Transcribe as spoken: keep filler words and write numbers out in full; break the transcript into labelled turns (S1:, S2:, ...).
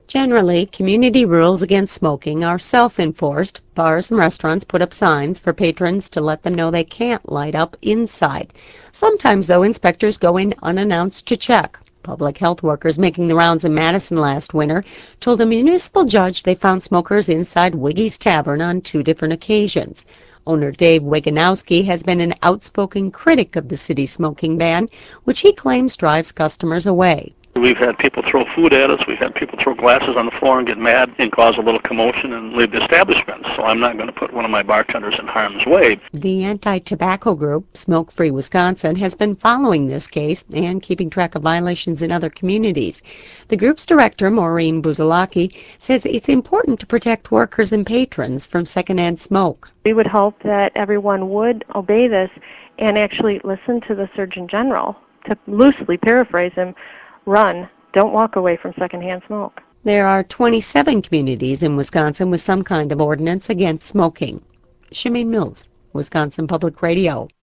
S1: Generally, community rules against smoking are self-enforced. Bars and restaurants put up signs for patrons to let them know they can't light up inside. Sometimes, though, inspectors go in unannounced to check. Public health workers making the rounds in Madison last winter told a municipal judge they found smokers inside Wiggy's Tavern on two different occasions. Owner Dave Wiganowski has been an outspoken critic of the city's smoking ban, which he claims drives customers away.
S2: We've had people throw food at us. We've had people throw glasses on the floor and get mad and cause a little commotion and leave the establishment. So I'm not going to put one of my bartenders in harm's way.
S1: The anti-tobacco group, Smoke Free Wisconsin, has been following this case and keeping track of violations in other communities. The group's director, Maureen Buzalaki, says it's important to protect workers and patrons from secondhand smoke.
S3: We would hope that everyone would obey this and actually listen to the Surgeon General. To loosely paraphrase him, run, don't walk away from secondhand smoke.
S1: There are twenty-seven communities in Wisconsin with some kind of ordinance against smoking. Shemaine Mills, Wisconsin Public Radio.